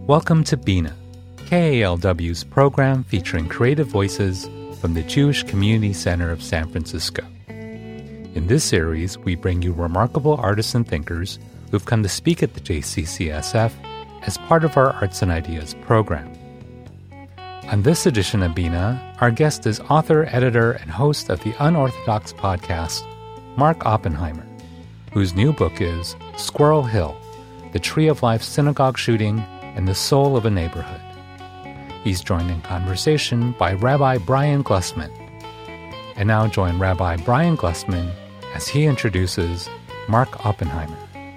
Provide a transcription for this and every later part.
Welcome to Bina, KALW's program featuring creative voices from the Jewish Community Center of San Francisco. In this series, we bring you remarkable artists and thinkers who've come to speak at the JCCSF as part of our Arts and Ideas program. On this edition of Bina, our guest is author, editor, and host of the Unorthodox podcast, Mark Oppenheimer, whose new book is Squirrel Hill, The Tree of Life Synagogue Shooting and the Soul of a Neighborhood. He's joined in conversation by Rabbi Brian Glussman. And now join Rabbi Brian Glussman as he introduces Mark Oppenheimer.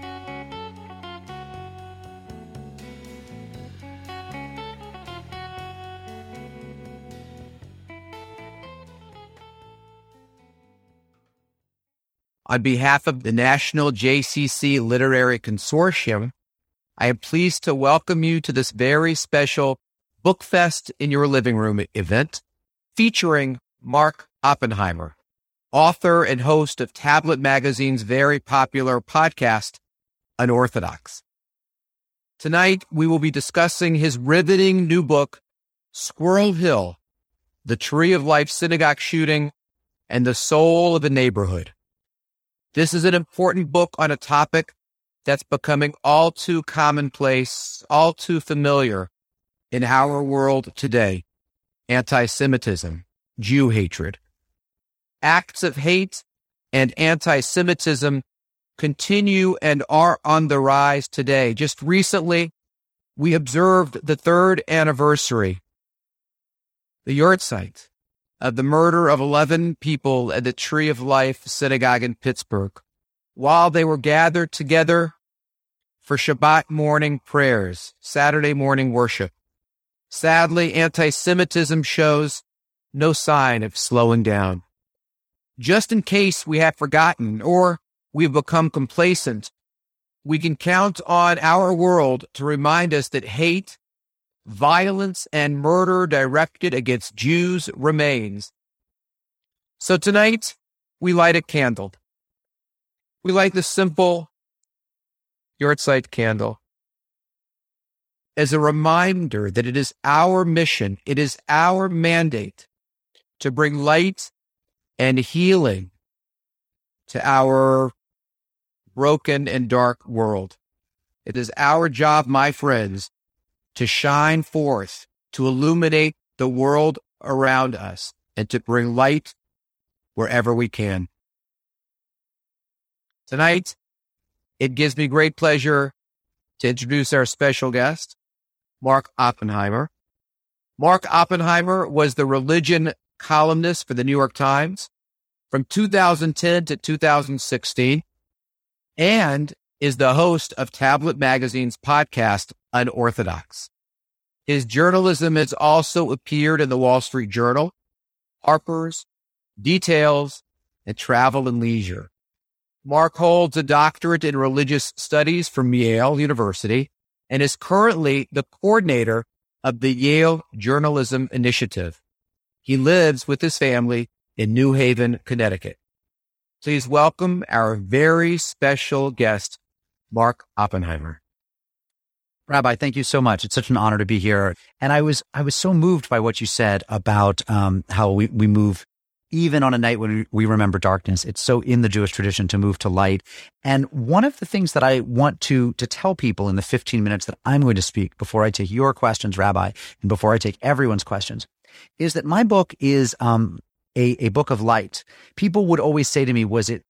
On behalf of the National JCC Literary Consortium, I am pleased to welcome you to this very special Book Fest in Your Living Room event featuring Mark Oppenheimer, author and host of Tablet Magazine's very popular podcast, Unorthodox. Tonight, we will be discussing his riveting new book, Squirrel Hill, The Tree of Life Synagogue Shooting and the Soul of a Neighborhood. This is an important book on a topic that's becoming all too commonplace, all too familiar in our world today: anti-Semitism, Jew hatred. Acts of hate and anti-Semitism continue and are on the rise today. Just recently, we observed the third anniversary, the Yahrzeit, of the murder of 11 people at the Tree of Life Synagogue in Pittsburgh, while they were gathered together for Shabbat morning prayers, Saturday morning worship. Sadly, anti-Semitism shows no sign of slowing down. Just in case we have forgotten or we've become complacent, we can count on our world to remind us that hate, violence, and murder directed against Jews remains. So tonight, we light a candle. We light the simple Yahrzeit candle as a reminder that it is our mission, it is our mandate to bring light and healing to our broken and dark world. It is our job, my friends, to shine forth, to illuminate the world around us, and to bring light wherever we can. Tonight, it gives me great pleasure to introduce our special guest, Mark Oppenheimer. Mark Oppenheimer was the religion columnist for the New York Times from 2010 to 2016 and is the host of Tablet Magazine's podcast, Unorthodox. His journalism has also appeared in the Wall Street Journal, Harper's, Details, and Travel and Leisure. Mark holds a doctorate in religious studies from Yale University and is currently the coordinator of the Yale Journalism Initiative. He lives with his family in New Haven, Connecticut. Please welcome our very special guest, Mark Oppenheimer. Rabbi, thank you so much. It's such an honor to be here. And I was so moved by what you said about how we move even on a night when we remember darkness. It's so in the Jewish tradition to move to light. And one of the things that I want to tell people in the 15 minutes that I'm going to speak before I take your questions, Rabbi, and before I take everyone's questions, is that my book is a book of light. People would always say to me, was it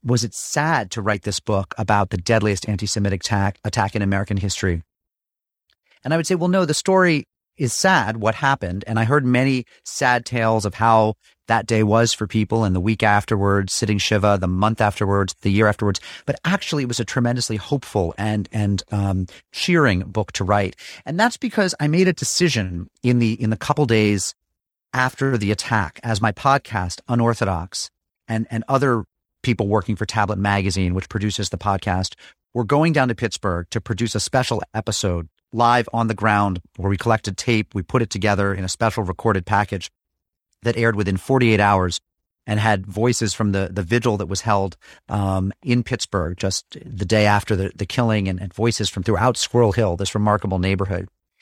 sad to write this book about the deadliest anti-Semitic attack in American history? And I would say, well, no, the story is sad, what happened. And I heard many sad tales of how that day was for people and the week afterwards, sitting Shiva, the month afterwards, the year afterwards. But actually, it was a tremendously hopeful and cheering book to write. And that's because I made a decision in the couple days after the attack, as my podcast, Unorthodox, and other people working for Tablet Magazine, which produces the podcast, were going down to Pittsburgh to produce a special episode live on the ground where we collected tape. We put it together in a special recorded package that aired within 48 hours and had voices from the vigil that was held in Pittsburgh just the day after the killing, and voices from throughout Squirrel Hill, this remarkable neighborhood.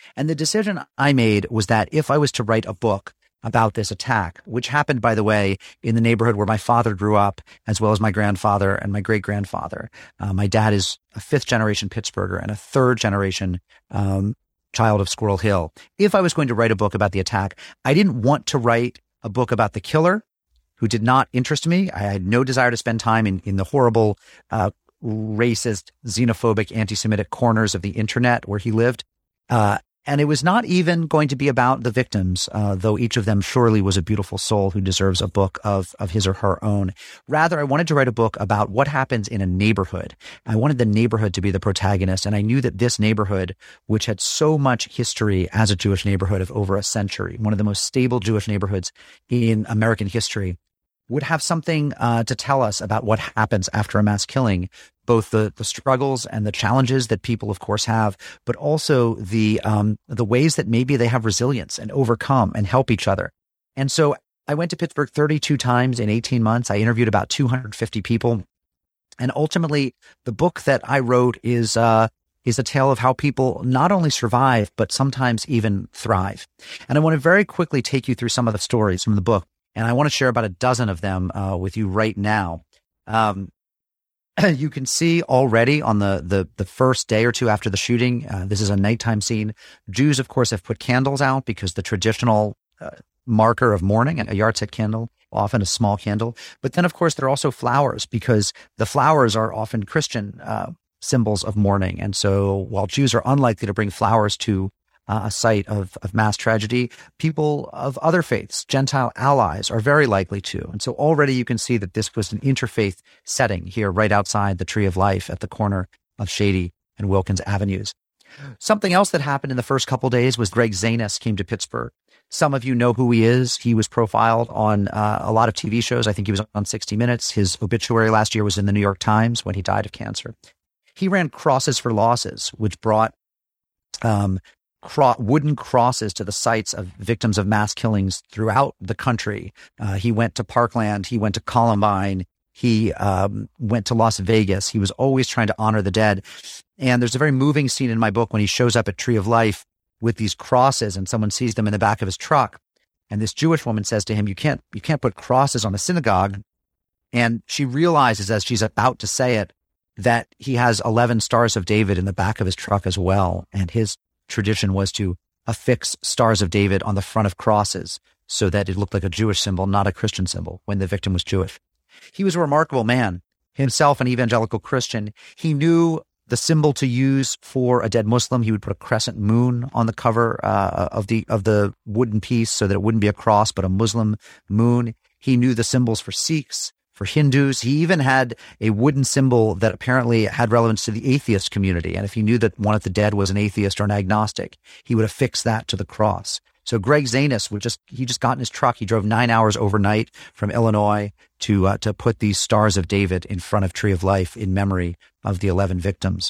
And the decision I made was that if I was to write a book about this attack, which happened, by the way, in the neighborhood where my father grew up, as well as my grandfather and my great-grandfather. My dad is a fifth-generation Pittsburgher and a third-generation child of Squirrel Hill. If I was going to write a book about the attack, I didn't want to write a book about the killer, who did not interest me. I had no desire to spend time in the horrible, racist, xenophobic, anti-Semitic corners of the internet where he lived. And it was not even going to be about the victims, though each of them surely was a beautiful soul who deserves a book of his or her own. Rather, I wanted to write a book about what happens in a neighborhood. I wanted the neighborhood to be the protagonist. And I knew that this neighborhood, which had so much history as a Jewish neighborhood of over a century, one of the most stable Jewish neighborhoods in American history, would have something to tell us about what happens after a mass killing, both the struggles and the challenges that people, of course, have, but also the ways that maybe they have resilience and overcome and help each other. And so I went to Pittsburgh 32 times in 18 months. I interviewed about 250 people. And ultimately, the book that I wrote is a tale of how people not only survive, but sometimes even thrive. And I want to very quickly take you through some of the stories from the book. And I want to share about a dozen of them with you right now. You can see already on the first day or two after the shooting, this is a nighttime scene. Jews, of course, have put candles out because the traditional marker of mourning, a yahrzeit candle, often a small candle. But then, of course, there are also flowers because the flowers are often Christian symbols of mourning. And so while Jews are unlikely to bring flowers to a site of mass tragedy, people of other faiths, Gentile allies, are very likely to. And so already you can see that this was an interfaith setting here right outside the Tree of Life at the corner of Shady and Wilkins Avenues. Something else that happened in the first couple of days was Greg Zanis came to Pittsburgh. Some of you know who he is. He was profiled on a lot of TV shows. I think he was on 60 Minutes. His obituary last year was in the New York Times when he died of cancer. He ran Crosses for Losses, which brought wooden crosses to the sites of victims of mass killings throughout the country. He went to Parkland. He went to Columbine. He went to Las Vegas. He was always trying to honor the dead. And there's a very moving scene in my book when he shows up at Tree of Life with these crosses and someone sees them in the back of his truck. And this Jewish woman says to him, you can't put crosses on a synagogue. And she realizes as she's about to say it that he has 11 Stars of David in the back of his truck as well. And his tradition was to affix Stars of David on the front of crosses so that it looked like a Jewish symbol, not a Christian symbol, when the victim was Jewish. He was a remarkable man, himself an evangelical Christian. He knew the symbol to use for a dead Muslim. He would put a crescent moon on the cover of the wooden piece so that it wouldn't be a cross, but a Muslim moon. He knew the symbols for Sikhs, for Hindus. He even had a wooden symbol that apparently had relevance to the atheist community. And if he knew that one of the dead was an atheist or an agnostic, he would affix that to the cross. So Greg Zanis he just got in his truck. He drove 9 hours overnight from Illinois to put these Stars of David in front of Tree of Life in memory of the 11 victims.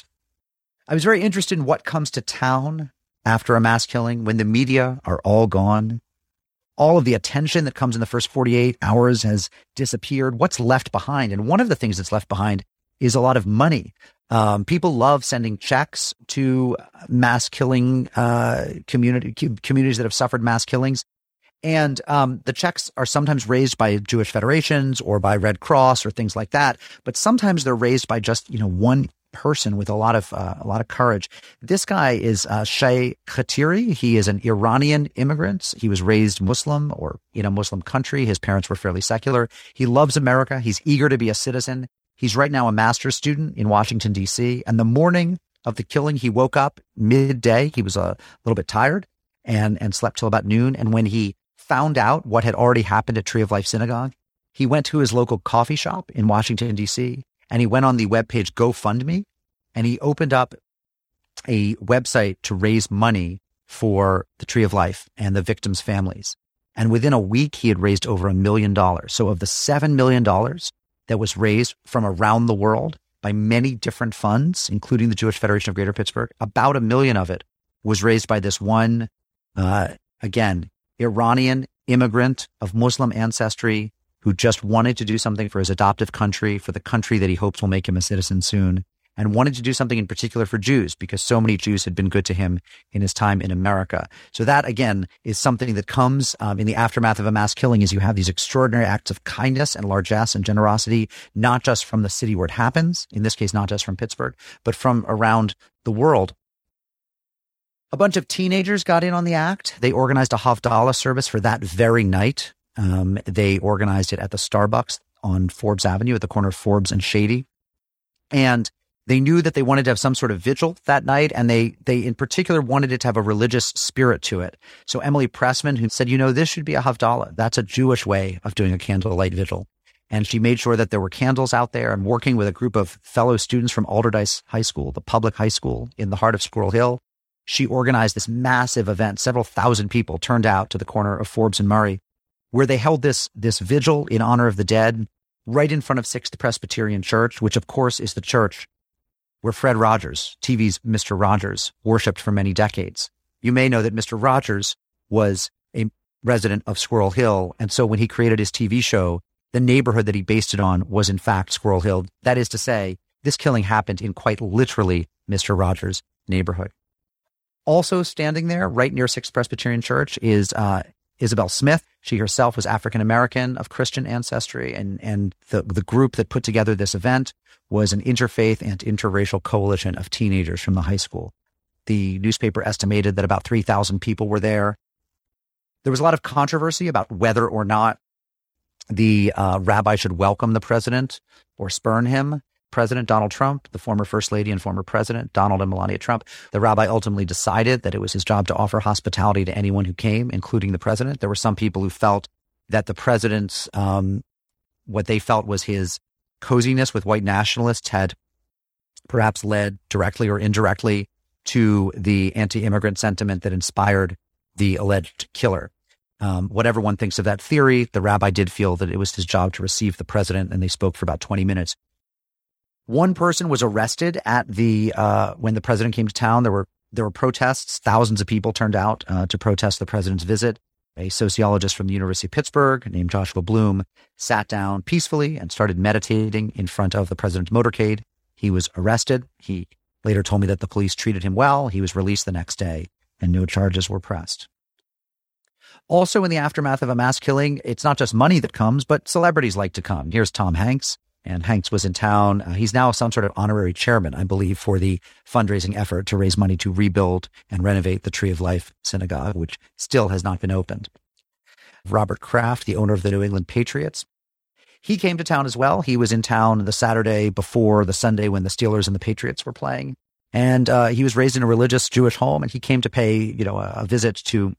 I was very interested in what comes to town after a mass killing when the media are all gone. All of the attention that comes in the first 48 hours has disappeared. What's left behind? And one of the things that's left behind is a lot of money. People love sending checks to mass killing communities that have suffered mass killings. And the checks are sometimes raised by Jewish federations or by Red Cross or things like that. But sometimes they're raised by just, one person with a lot of courage. This guy is Shai Khatiri. He is an Iranian immigrant. He was raised Muslim or in a Muslim country. His parents were fairly secular. He loves America. He's eager to be a citizen. He's right now a master's student in Washington, D.C. And the morning of the killing, he woke up midday. He was a little bit tired and slept till about noon. And when he found out what had already happened at Tree of Life Synagogue, he went to his local coffee shop in Washington, D.C., and he went on the webpage GoFundMe, and he opened up a website to raise money for the Tree of Life and the victims' families. And within a week, he had raised over $1 million. So of the $7 million that was raised from around the world by many different funds, including the Jewish Federation of Greater Pittsburgh, about $1 million of it was raised by this one, again, Iranian immigrant of Muslim ancestry who just wanted to do something for his adoptive country, for the country that he hopes will make him a citizen soon. and wanted to do something in particular for Jews because so many Jews had been good to him in his time in America. So that, again, is something that comes in the aftermath of a mass killing, is you have these extraordinary acts of kindness and largesse and generosity, not just from the city where it happens, in this case, not just from Pittsburgh, but from around the world. A bunch of teenagers got in on the act. They organized a Havdalah service for that very night. They organized it at the Starbucks on Forbes Avenue at the corner of Forbes and Shady. And they knew that they wanted to have some sort of vigil that night, and they in particular wanted it to have a religious spirit to it. So Emily Pressman, who said, this should be a Havdalah. That's a Jewish way of doing a candlelight vigil. And she made sure that there were candles out there, and working with a group of fellow students from Alderdice High School, the public high school in the heart of Squirrel Hill, she organized this massive event. Several thousand people turned out to the corner of Forbes and Murray, where they held this vigil in honor of the dead right in front of Sixth Presbyterian Church, which of course is the church where Fred Rogers, TV's Mr. Rogers, worshipped for many decades. You may know that Mr. Rogers was a resident of Squirrel Hill, and so when he created his TV show, the neighborhood that he based it on was in fact Squirrel Hill. That is to say, this killing happened in quite literally Mr. Rogers' neighborhood. Also standing there right near Sixth Presbyterian Church is Isabel Smith. She herself was African-American of Christian ancestry, and the group that put together this event was an interfaith and interracial coalition of teenagers from the high school. The newspaper estimated that about 3,000 people were there. There was a lot of controversy about whether or not the rabbi should welcome the president or spurn him. President Donald Trump, the former First Lady and former President Donald and Melania Trump, the rabbi ultimately decided that it was his job to offer hospitality to anyone who came, including the president. There were some people who felt that the president's, what they felt was his coziness with white nationalists had perhaps led directly or indirectly to the anti-immigrant sentiment that inspired the alleged killer. Whatever one thinks of that theory, the rabbi did feel that it was his job to receive the president, and they spoke for about 20 minutes. One person was arrested at when the president came to town. There were protests. Thousands of people turned out to protest the president's visit. A sociologist from the University of Pittsburgh named Joshua Bloom sat down peacefully and started meditating in front of the president's motorcade. He was arrested. He later told me that the police treated him well. He was released the next day, and no charges were pressed. Also, in the aftermath of a mass killing, it's not just money that comes, but celebrities like to come. Here's Tom Hanks. And Hanks was in town. He's now some sort of honorary chairman, I believe, for the fundraising effort to raise money to rebuild and renovate the Tree of Life Synagogue, which still has not been opened. Robert Kraft, the owner of the New England Patriots, he came to town as well. He was in town the Saturday before the Sunday when the Steelers and the Patriots were playing. And he was raised in a religious Jewish home, and he came to pay, a visit to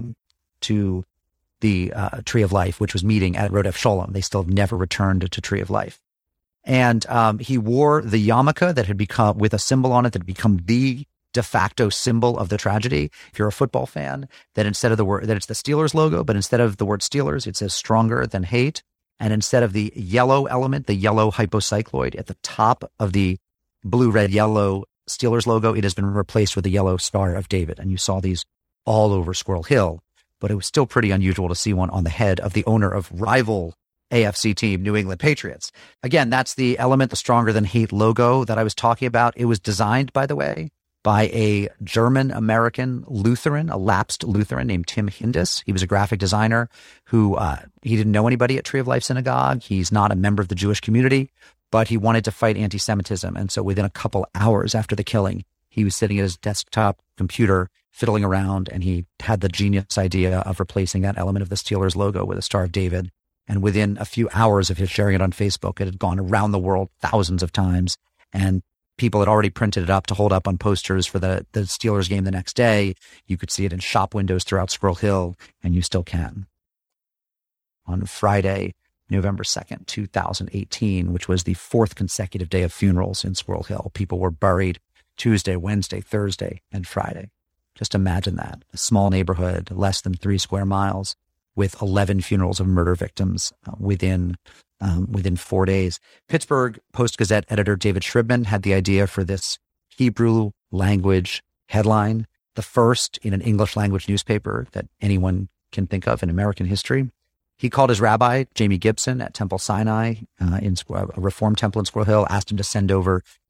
the Tree of Life, which was meeting at Rodef Sholem. They still have never returned to Tree of Life. And he wore the yarmulke that had become, with a symbol on it that had become the de facto symbol of the tragedy. If you're a football fan, that instead of the word, that it's the Steelers logo, but instead of the word Steelers, it says stronger than hate. And instead of the yellow element, the yellow hypocycloid at the top of the blue, red, yellow Steelers logo, it has been replaced with the yellow Star of David. And you saw these all over Squirrel Hill, but it was still pretty unusual to see one on the head of the owner of rival AFC team, New England Patriots. Again, that's the element, the stronger than hate logo that I was talking about. It was designed, by the way, by a German-American Lutheran, a lapsed Lutheran named Tim Hindis. He was a graphic designer who, he didn't know anybody at Tree of Life Synagogue. He's not a member of the Jewish community, but he wanted to fight anti-Semitism. And so within a couple hours after the killing, he was sitting at his desktop computer fiddling around, and he had the genius idea of replacing that element of the Steelers logo with a Star of David. And within a few hours of his sharing it on Facebook, it had gone around the world thousands of times. And people had already printed it up to hold up on posters for the Steelers game the next day. You could see it in shop windows throughout Squirrel Hill, and you still can. On Friday, November 2nd, 2018, which was the fourth consecutive day of funerals in Squirrel Hill, people were buried Tuesday, Wednesday, Thursday, and Friday. Just imagine that. A small neighborhood, less than 3 square miles, with 11 funerals of murder victims within 4 days. Pittsburgh Post-Gazette editor David Shribman had the idea for this Hebrew language headline, the first in an English language newspaper that anyone can think of in American history. He called his rabbi, Jamie Gibson, at Temple Sinai, in a Reform temple in Squirrel Hill, asked him to send over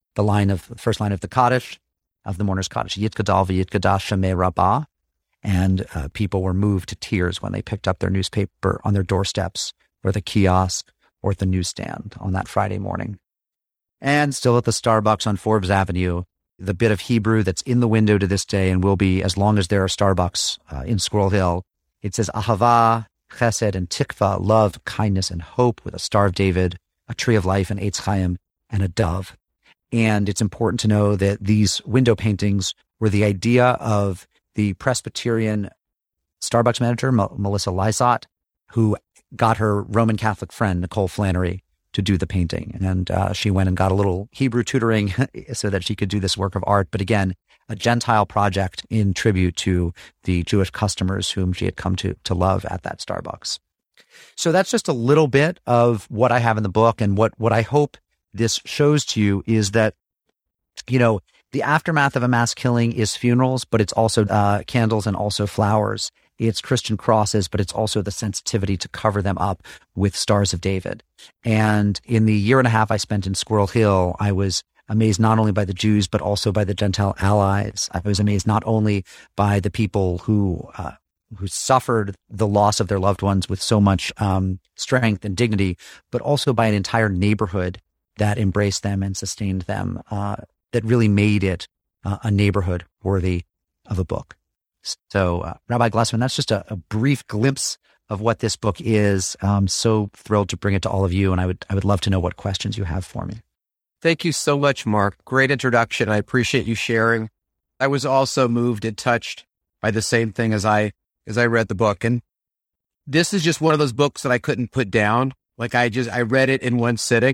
the first line of the Kaddish, of the mourner's Kaddish, Yitgadal v'Yitgadash Shemei Rabbah. And people were moved to tears when they picked up their newspaper on their doorsteps or the kiosk or at the newsstand on that Friday morning. And still at the Starbucks on Forbes Avenue, the bit of Hebrew that's in the window to this day and will be as long as there are Starbucks in Squirrel Hill. It says Ahava, Chesed, and Tikva, love, kindness, and hope, with a Star of David, a tree of life, an Eitz Chaim, and a dove. And it's important to know that these window paintings were the idea of the Presbyterian Starbucks manager, Melissa Lysott, who got her Roman Catholic friend, Nicole Flannery, to do the painting. And she went and got a little Hebrew tutoring so that she could do this work of art. But again, a Gentile project in tribute to the Jewish customers whom she had come to love at that Starbucks. So that's just a little bit of what I have in the book. And what I hope this shows to you is that, the aftermath of a mass killing is funerals, but it's also candles and also flowers. It's Christian crosses, but it's also the sensitivity to cover them up with Stars of David. And in the year and a half I spent in Squirrel Hill, I was amazed not only by the Jews, but also by the Gentile allies. I was amazed not only by the people who suffered the loss of their loved ones with so much strength and dignity, but also by an entire neighborhood that embraced them and sustained them, that really made it a neighborhood worthy of a book. So, Rabbi Glessman, that's just a brief glimpse of what this book is. I'm so thrilled to bring it to all of you, and I would love to know what questions you have for me. Thank you so much, Mark. Great introduction. I appreciate you sharing. I was also moved and touched by the same thing as I read the book. And this is just one of those books that I couldn't put down. Like I read it in one sitting.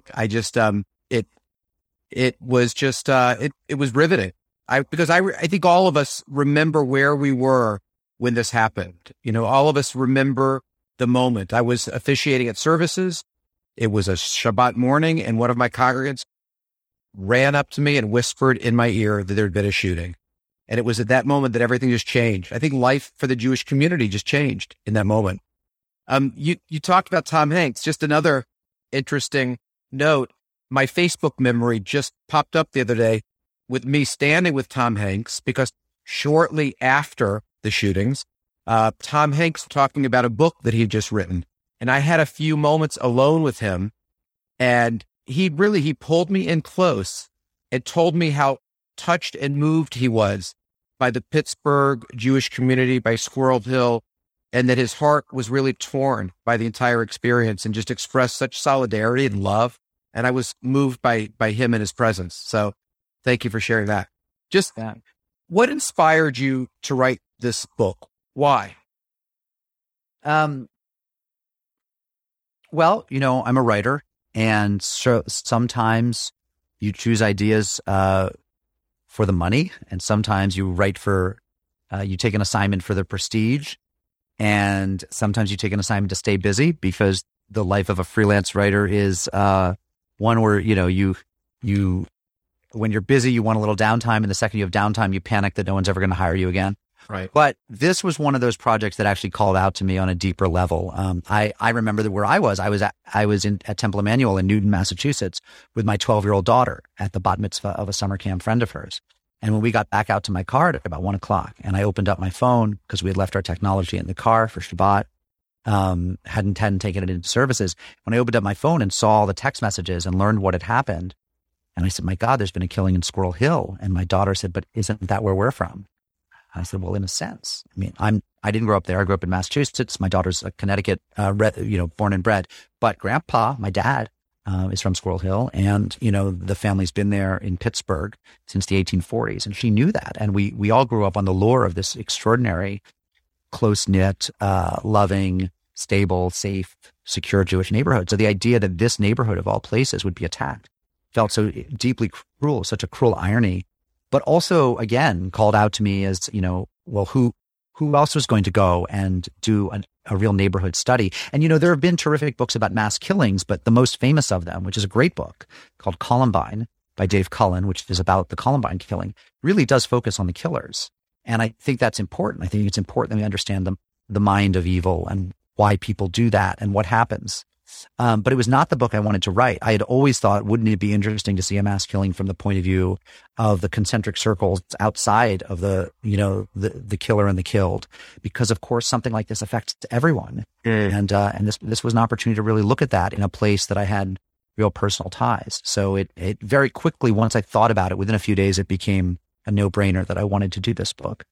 It was riveting. Because I think all of us remember where we were when this happened. All of us remember the moment. I was officiating at services. It was a Shabbat morning, and one of my congregants ran up to me and whispered in my ear that there had been a shooting. And it was at that moment that everything just changed. I think life for the Jewish community just changed in that moment. You talked about Tom Hanks. Just another interesting note. My Facebook memory just popped up the other day with me standing with Tom Hanks, because shortly after the shootings, Tom Hanks talking about a book that he'd just written. And I had a few moments alone with him, and he pulled me in close and told me how touched and moved he was by the Pittsburgh Jewish community, by Squirrel Hill, and that his heart was really torn by the entire experience, and just expressed such solidarity and love. And I was moved by him and his presence. So thank you for sharing that. What inspired you to write this book? Why? Well, I'm a writer, and so sometimes you choose ideas for the money, and sometimes you write you take an assignment for the prestige, and sometimes you take an assignment to stay busy, because the life of a freelance writer is one where, when you're busy, you want a little downtime, and the second you have downtime, you panic that no one's ever going to hire you again. Right. But this was one of those projects that actually called out to me on a deeper level. I remember that where I was at Temple Emmanuel in Newton, Massachusetts, with my 12-year-old daughter at the bat mitzvah of a summer camp friend of hers. And when we got back out to my car at about 1:00, and I opened up my phone because we had left our technology in the car for Shabbat, hadn't taken it into services. When I opened up my phone and saw all the text messages and learned what had happened, and I said, "My God, there's been a killing in Squirrel Hill." And my daughter said, "But isn't that where we're from?" I said, "Well, in a sense. I mean, I didn't grow up there. I grew up in Massachusetts. My daughter's a Connecticut, born and bred. But Grandpa, my dad, is from Squirrel Hill, and the family's been there in Pittsburgh since the 1840s, and she knew that. And we all grew up on the lore of this extraordinary, close-knit, loving, stable, safe, secure Jewish neighborhood. So the idea that this neighborhood of all places would be attacked felt so deeply cruel, such a cruel irony. But also, again, called out to me as, well, who else was going to go and do a real neighborhood study? And, there have been terrific books about mass killings, but the most famous of them, which is a great book called Columbine by Dave Cullen, which is about the Columbine killing, really does focus on the killers. And I think that's important. I think it's important that we understand the mind of evil and why people do that and what happens But it was not the book I wanted to write. I had always thought, wouldn't it be interesting to see a mass killing from the point of view of the concentric circles outside of the killer and the killed? Because of course, something like this affects everyone. And this was an opportunity to really look at that in a place that I had real personal ties. So it very quickly, once I thought about it, within a few days, it became a no-brainer that I wanted to do this book.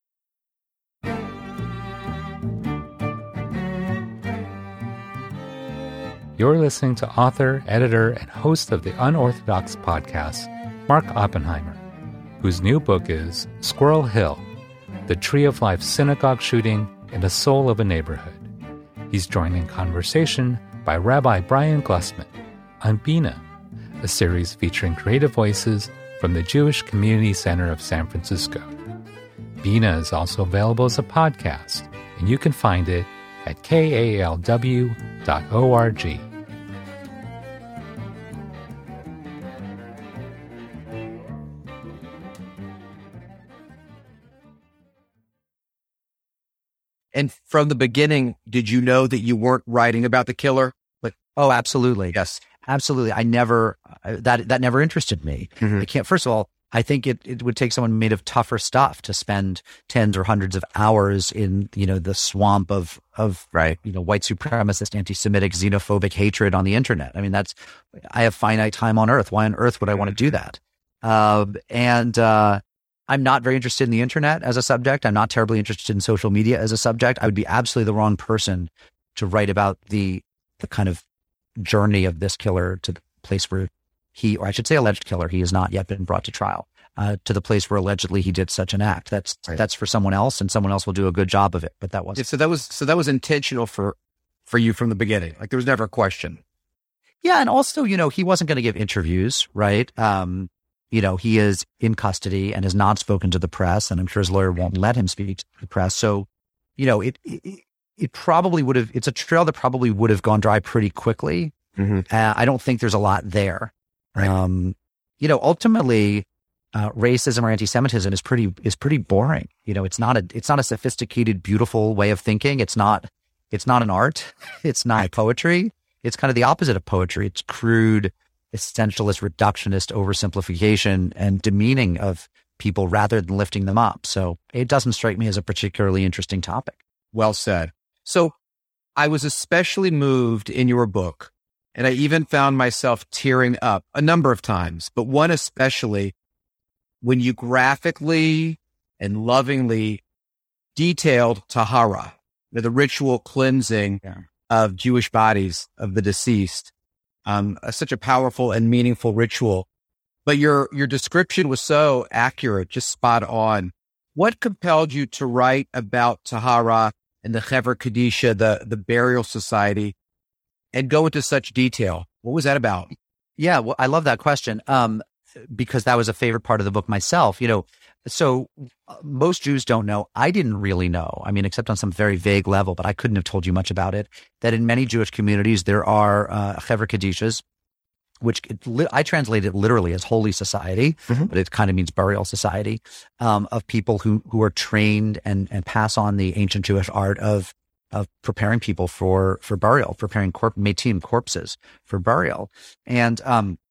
You're listening to author, editor, and host of the Unorthodox podcast, Mark Oppenheimer, whose new book is Squirrel Hill, The Tree of Life Synagogue Shooting and the Soul of a Neighborhood. He's joined in conversation by Rabbi Brian Glussman on Bina, a series featuring creative voices from the Jewish Community Center of San Francisco. Bina is also available as a podcast, and you can find it at kalw.org. And from the beginning, did you know that you weren't writing about the killer? Oh, absolutely. Yes. Absolutely. I never, that never interested me. I can't, first of all, I think it would take someone made of tougher stuff to spend tens or hundreds of hours in, the swamp of right. White supremacist, anti-Semitic, xenophobic hatred on the internet. I mean, I have finite time on earth. Why on earth would I want to do that? I'm not very interested in the internet as a subject. I'm not terribly interested in social media as a subject. I would be absolutely the wrong person to write about the kind of journey of this killer to the place where or I should say alleged killer, he has not yet been brought to trial, to the place where allegedly he did such an act. That's for someone else, and someone else will do a good job of it. But that wasn't. So that was intentional for you from the beginning. Like there was never a question. Yeah, and also, he wasn't going to give interviews, right? He is in custody and has not spoken to the press, and I'm sure his lawyer won't let him speak to the press. So, it probably would have. It's a trail that probably would have gone dry pretty quickly. I don't think there's a lot there. Right. Ultimately, racism or anti-Semitism is pretty boring. It's not a sophisticated, beautiful way of thinking. It's not an art. It's not poetry. It's kind of the opposite of poetry. It's crude, essentialist, reductionist oversimplification and demeaning of people rather than lifting them up. So it doesn't strike me as a particularly interesting topic. Well said. So I was especially moved in your book, and I even found myself tearing up a number of times, but one especially when you graphically and lovingly detailed Tahara, the ritual cleansing of Jewish bodies of the deceased. Such a powerful and meaningful ritual. But your description was so accurate, just spot on. What compelled you to write about Tahara and the Hever Kadisha, the burial society, and go into such detail? What was that about? Yeah, well, I love that question because that was a favorite part of the book myself. So most Jews don't know. I didn't really know. I mean, except on some very vague level, but I couldn't have told you much about it. That in many Jewish communities there are Hever Kadishas, which I translate it literally as holy society, but it kind of means burial society, of people who are trained and pass on the ancient Jewish art of preparing people for burial, preparing metim, corpses for burial. And,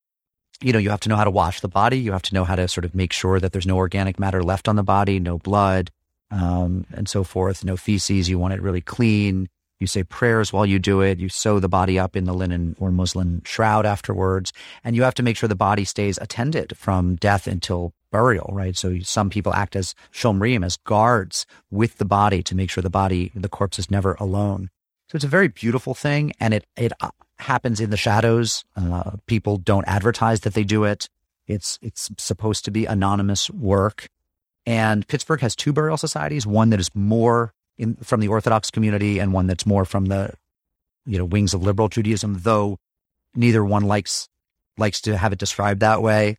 you have to know how to wash the body. You have to know how to sort of make sure that there's no organic matter left on the body, no blood, and so forth, no feces. You want it really clean. You say prayers while you do it. You sew the body up in the linen or muslin shroud afterwards. And you have to make sure the body stays attended from death until burial, right? So some people act as shomrim, as guards with the body to make sure the corpse is never alone. So it's a very beautiful thing. And it happens in the shadows. People don't advertise that they do it. It's supposed to be anonymous work. And Pittsburgh has two burial societies, one that is more from the Orthodox community and one that's more from the, wings of liberal Judaism, though neither one likes to have it described that way.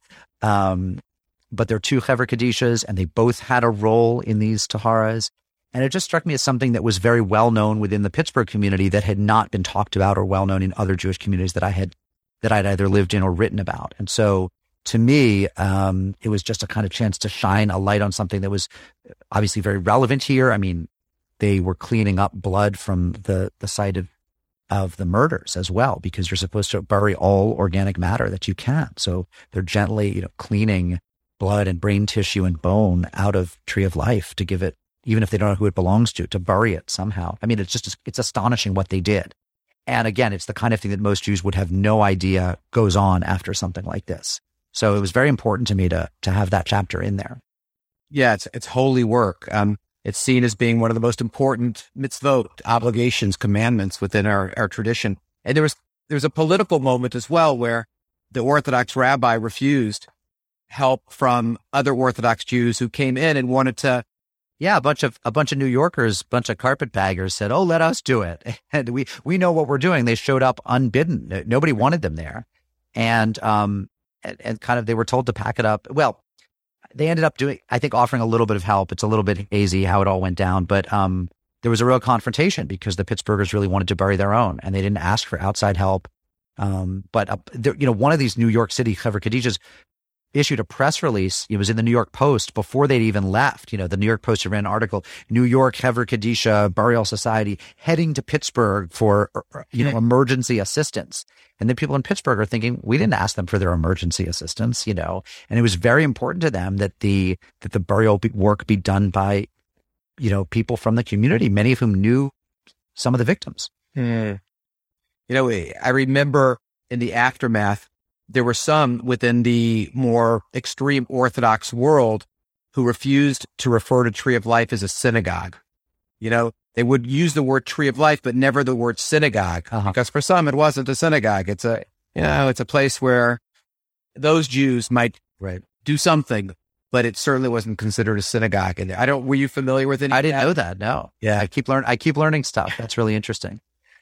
But they're two Hever Kadishas, and they both had a role in these Taharas. And it just struck me as something that was very well known within the Pittsburgh community that had not been talked about or well known in other Jewish communities that I'd either lived in or written about. And so to me, it was just a kind of chance to shine a light on something that was obviously very relevant here. I mean, they were cleaning up blood from the site of of the murders as well, because you're supposed to bury all organic matter that you can. So they're gently, cleaning blood and brain tissue and bone out of Tree of Life to give it, even if they don't know who it belongs to bury it somehow. I mean, it's astonishing what they did. And again, it's the kind of thing that most Jews would have no idea goes on after something like this. So it was very important to me to have that chapter in there. Yeah, it's holy work. It's seen as being one of the most important mitzvot, obligations, commandments within our tradition. And there was a political moment as well where the Orthodox rabbi refused help from other Orthodox Jews who came in and wanted to. Yeah, a bunch of New Yorkers, bunch of carpetbaggers said, "Oh, let us do it." And we know what we're doing. They showed up unbidden. Nobody wanted them there. And kind of they were told to pack it up. Well, they ended up offering a little bit of help. It's a little bit hazy how it all went down, but there was a real confrontation because the Pittsburghers really wanted to bury their own and they didn't ask for outside help. But one of these New York City Chevra Kadishas issued a press release. It was in the New York Post before they'd even left. The New York Post had ran an article, New York Chevra Kadisha Burial Society heading to Pittsburgh for, emergency assistance. And then people in Pittsburgh are thinking, we didn't ask them for their emergency assistance, and it was very important to them that the burial work be done by, people from the community, many of whom knew some of the victims. I remember in the aftermath, there were some within the more extreme Orthodox world who refused to refer to Tree of Life as a synagogue. They would use the word Tree of Life, but never the word synagogue, because for some it wasn't a synagogue. It's a place where those Jews might do something, but it certainly wasn't considered a synagogue. And were you familiar with it? I didn't know that. No. Yeah, I keep learning stuff. That's really interesting.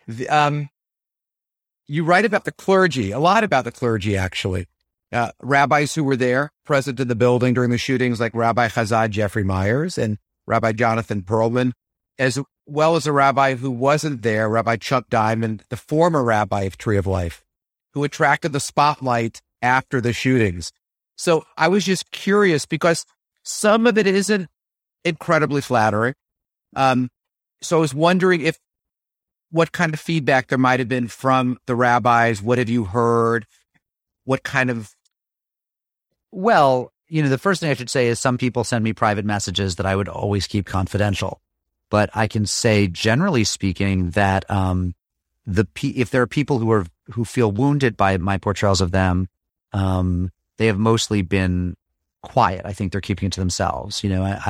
You write about the clergy, a lot about the clergy, actually. Rabbis who were there, present in the building during the shootings, like Rabbi Chazad Jeffrey Myers and Rabbi Jonathan Perlman, as well as a rabbi who wasn't there, Rabbi Chuck Diamond, the former rabbi of Tree of Life, who attracted the spotlight after the shootings. So I was just curious because some of it isn't incredibly flattering. So I was wondering what kind of feedback there might have been from the rabbis. What have you heard? What kind of... Well, the first thing I should say is some people send me private messages that I would always keep confidential. But I can say, generally speaking, that if there are people who feel wounded by my portrayals of them, they have mostly been quiet. I think they're keeping it to themselves.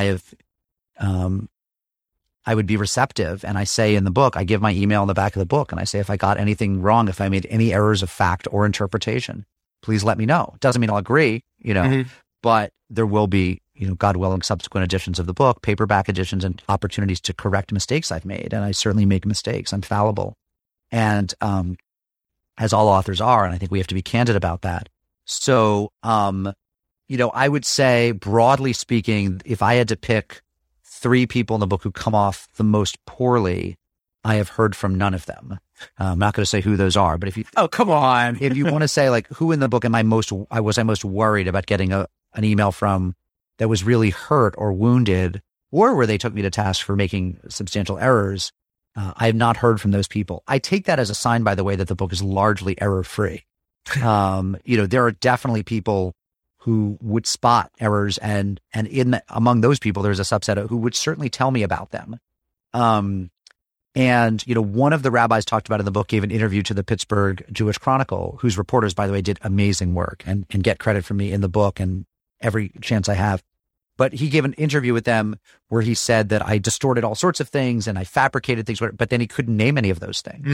I would be receptive, and I say in the book, I give my email in the back of the book, and I say if I got anything wrong, if I made any errors of fact or interpretation, please let me know. Doesn't mean I'll agree, but there will be, God willing, subsequent editions of the book, paperback editions, and opportunities to correct mistakes I've made. And I certainly make mistakes. I'm fallible. And as all authors are, and I think we have to be candid about that. So, I would say, broadly speaking, if I had to pick 3 people in the book who come off the most poorly, I have heard from none of them. I'm not going to say who those are, but if you... Oh, come on. If you want to say, like, who in the book was I most worried about getting an email from that was really hurt or wounded, or where they took me to task for making substantial errors, I have not heard from those people. I take that as a sign, by the way, that the book is largely error-free. There are definitely people who would spot errors, and among those people, there's a subset who would certainly tell me about them. One of the rabbis talked about in the book gave an interview to the Pittsburgh Jewish Chronicle, whose reporters, by the way, did amazing work and get credit from me in the book and every chance I have. But he gave an interview with them where he said that I distorted all sorts of things and I fabricated things, but then he couldn't name any of those things.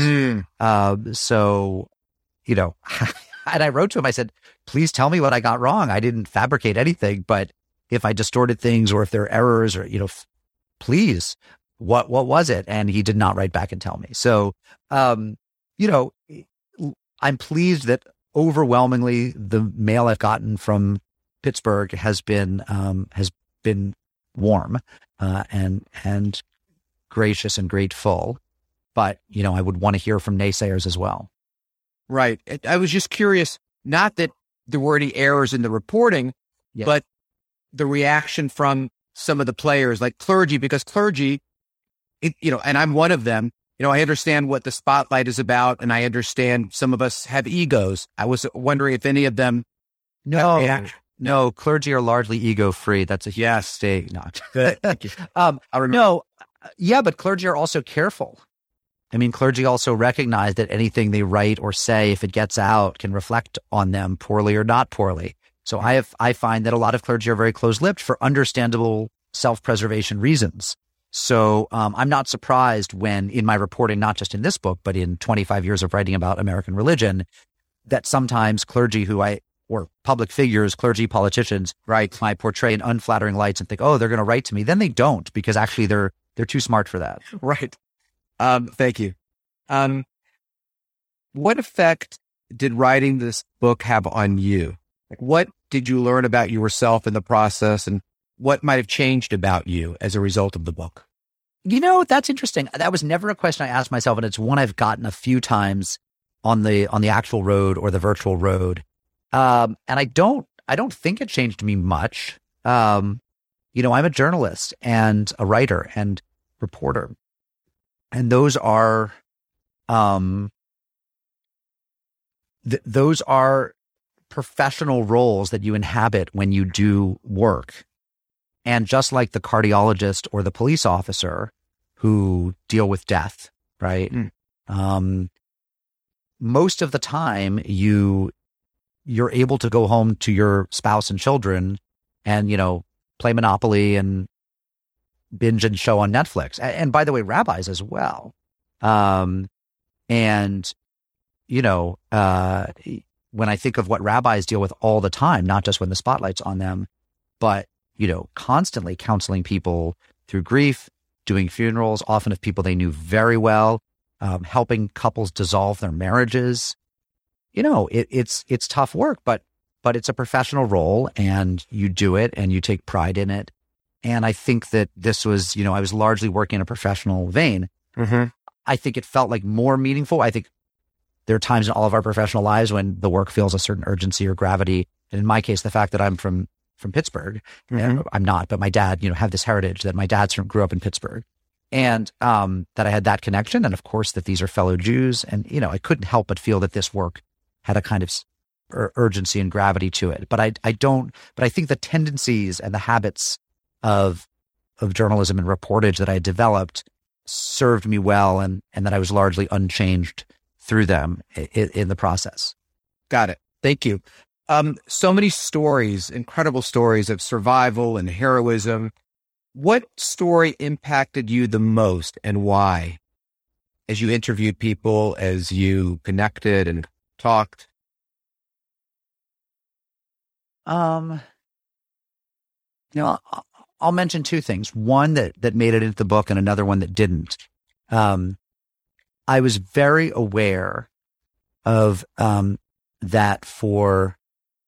And I wrote to him, I said, please tell me what I got wrong. I didn't fabricate anything, but if I distorted things or if there are errors or, please, what was it? And he did not write back and tell me. So, I'm pleased that overwhelmingly the mail I've gotten from Pittsburgh has been warm, and gracious and grateful. But, I would want to hear from naysayers as well. Right. I was just curious, not that there were any errors in the reporting, but the reaction from some of the players, like clergy, because clergy, and I'm one of them, I understand what the spotlight is about, and I understand some of us have egos. I was wondering if any of them. No, clergy are largely ego-free. That's a huge mistake. Not good. Thank you. But clergy are also careful. I mean, clergy also recognize that anything they write or say, if it gets out, can reflect on them poorly or not poorly. So I find that a lot of clergy are very close-lipped for understandable self-preservation reasons. So I'm not surprised when in my reporting, not just in this book, but in 25 years of writing about American religion, that sometimes clergy or public figures, clergy, politicians, might portray in unflattering lights and think, oh, they're going to write to me. Then they don't, because actually they're too smart for that. Right. Thank you. What effect did writing this book have on you? Like, what did you learn about yourself in the process, and what might have changed about you as a result of the book? That's interesting. That was never a question I asked myself, and it's one I've gotten a few times on the actual road or the virtual road. And I don't think it changed me much. I'm a journalist and a writer and reporter, and those are professional roles that you inhabit when you do work. And just like the cardiologist or the police officer who deal with death, right? Most of the time you're able to go home to your spouse and children and, play Monopoly and binge and show on Netflix. And by the way, rabbis as well. When I think of what rabbis deal with all the time, not just when the spotlight's on them, but, constantly counseling people through grief, doing funerals, often of people they knew very well, helping couples dissolve their marriages. It's tough work, but it's a professional role, and you do it and you take pride in it. And I think that this was, I was largely working in a professional vein. Mm-hmm. I think it felt like more meaningful. I think there are times in all of our professional lives when the work feels a certain urgency or gravity. And in my case, the fact that I'm from Pittsburgh, I'm not, but my dad, have this heritage that my dad grew up in Pittsburgh, and that I had that connection. And of course that these are fellow Jews, and, I couldn't help but feel that this work had a kind of urgency and gravity to it. But I think the tendencies and the habits of journalism and reportage that I had developed served me well, and that I was largely unchanged through them in the process. Got it. Thank you. So many stories, incredible stories of survival and heroism. What story impacted you the most, and why? As you interviewed people, as you connected and talked? I'll mention two things. One that made it into the book, and another one that didn't. I was very aware of that for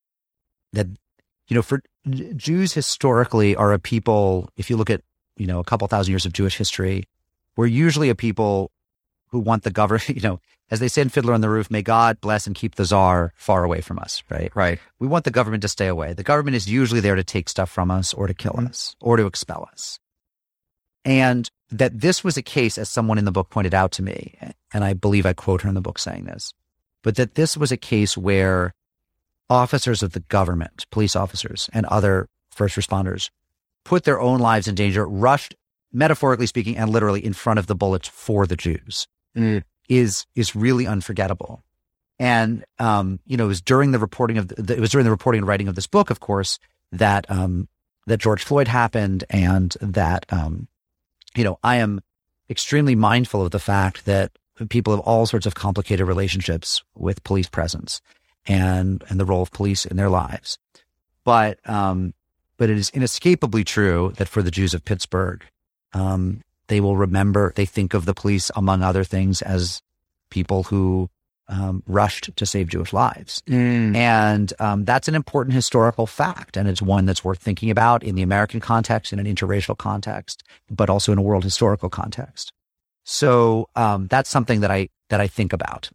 Jews historically are a people, if you look at, a couple thousand years of Jewish history, we're usually a people who want the government, as they say in Fiddler on the Roof, may God bless and keep the czar far away from us, right? Right. We want the government to stay away. The government is usually there to take stuff from us or to kill us or to expel us. And that this was a case, as someone in the book pointed out to me, and I believe I quote her in the book saying this, but that this was a case where officers of the government, police officers and other first responders, put their own lives in danger, rushed, metaphorically speaking and literally, in front of the bullets for the Jews, is really unforgettable. And it was during the reporting and writing of this book, of course, that George Floyd happened, and that I am extremely mindful of the fact that people have all sorts of complicated relationships with police presence and the role of police in their lives. But it is inescapably true that for the Jews of Pittsburgh, they will remember, they think of the police, among other things, as people who rushed to save Jewish lives. And that's an important historical fact. And it's one that's worth thinking about in the American context, in an interracial context, but also in a world historical context. So that's something that I think about.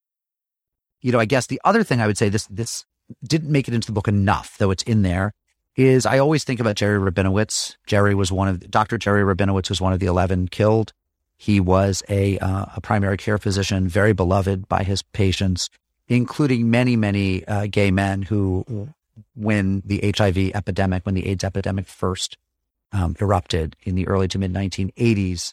I guess the other thing I would say, this didn't make it into the book enough, though it's in there, is I always think about Jerry Rabinowitz. Dr. Jerry Rabinowitz was one of the 11 killed. He was a primary care physician, very beloved by his patients, including many, many gay men who, when the AIDS epidemic first erupted in the early to mid 1980s,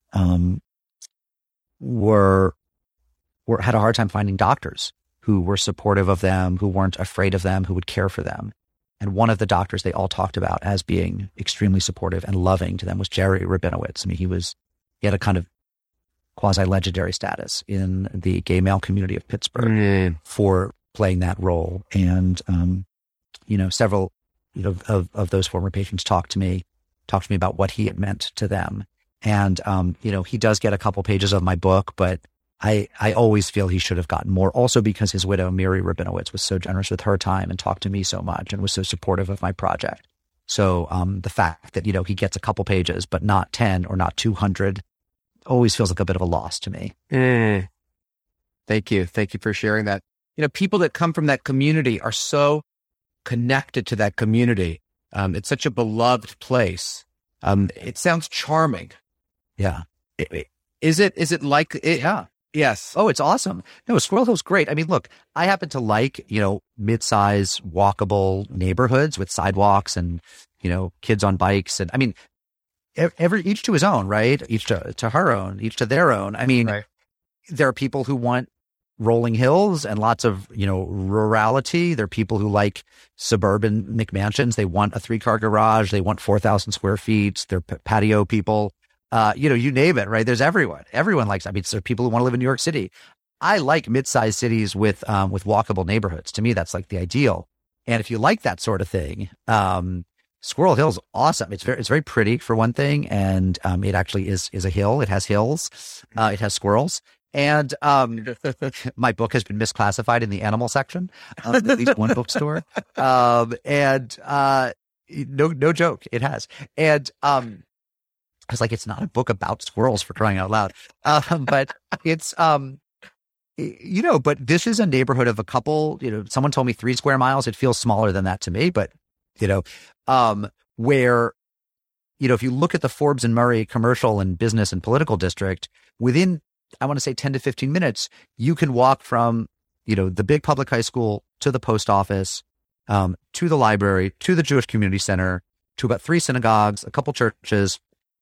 had a hard time finding doctors who were supportive of them, who weren't afraid of them, who would care for them. And one of the doctors they all talked about as being extremely supportive and loving to them was Jerry Rabinowitz. I mean, he had a kind of quasi-legendary status in the gay male community of Pittsburgh for playing that role. And, several of those former patients talked to me about what he had meant to them. And, he does get a couple pages of my book, but I always feel he should have gotten more, also because his widow, Miri Rabinowitz, was so generous with her time and talked to me so much and was so supportive of my project. So the fact that, he gets a couple pages, but not 10 or not 200, always feels like a bit of a loss to me. Thank you. Thank you for sharing that. People that come from that community are so connected to that community. It's such a beloved place. It sounds charming. Yeah. Is it like it? Yeah. Yes. Oh, it's awesome. No, Squirrel Hill's great. I mean, look, I happen to like, mid-size walkable neighborhoods with sidewalks and, kids on bikes. And I mean, each to his own, right? Each to her own, each to their own. I mean, right. There are people who want rolling hills and lots of, rurality. There are people who like suburban McMansions. They want a 3-car garage. They want 4,000 square feet. They're patio people. You name it, right? There's everyone. Everyone likes, there are people who want to live in New York City. I like mid-sized cities with walkable neighborhoods. To me, that's like the ideal. And if you like that sort of thing, Squirrel Hill's awesome. It's very pretty for one thing. And, it actually is a hill. It has hills. It has squirrels. And, my book has been misclassified in the animal section of at least one bookstore. No joke. It has. And, I was like, it's not a book about squirrels, for crying out loud. But it's, but this is a neighborhood of a couple, someone told me 3 square miles. It feels smaller than that to me, but, where, if you look at the Forbes and Murray commercial and business and political district, within, I want to say 10 to 15 minutes, you can walk from, the big public high school to the post office, to the library, to the Jewish Community Center, to about 3 synagogues, a couple churches,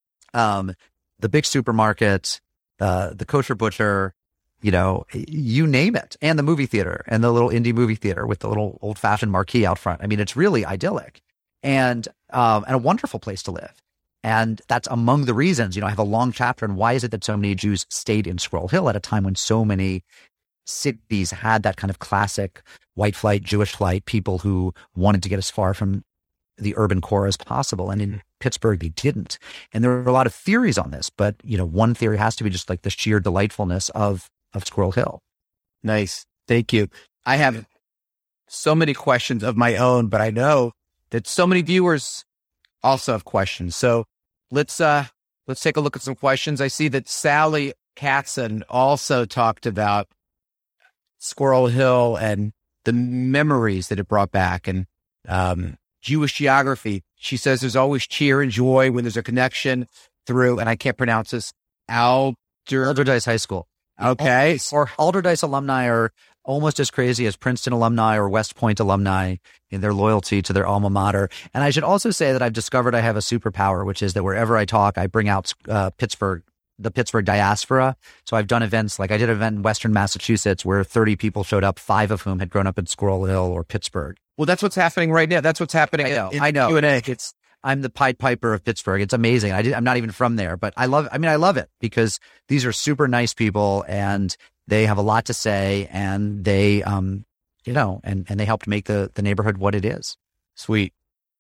the big supermarket, the kosher butcher, you name it, and the movie theater and the little indie movie theater with the little old fashioned marquee out front. I mean, it's really idyllic and a wonderful place to live. And that's among the reasons, I have a long chapter on why is it that so many Jews stayed in Squirrel Hill at a time when so many cities had that kind of classic white flight, Jewish flight, people who wanted to get as far from the urban core as possible. And in Pittsburgh, they didn't. And there are a lot of theories on this, but, one theory has to be just like the sheer delightfulness of Squirrel Hill. Nice. Thank you. I have so many questions of my own, but I know that so many viewers also have questions. So let's take a look at some questions. I see that Sally Katzen also talked about Squirrel Hill and the memories that it brought back and, Jewish geography. She says there's always cheer and joy when there's a connection through, and I can't pronounce this, Alderdice High School. Okay. Or Alderdice alumni are almost as crazy as Princeton alumni or West Point alumni in their loyalty to their alma mater. And I should also say that I've discovered I have a superpower, which is that wherever I talk, I bring out the Pittsburgh diaspora. So I've done events, like I did an event in Western Massachusetts where 30 people showed up, 5 of whom had grown up in Squirrel Hill or Pittsburgh. Well, that's what's happening right now. That's what's happening. I know. Q&A. I'm the Pied Piper of Pittsburgh. It's amazing. I'm not even from there, but I love it because these are super nice people and they have a lot to say and they, and they helped make the neighborhood what it is. Sweet.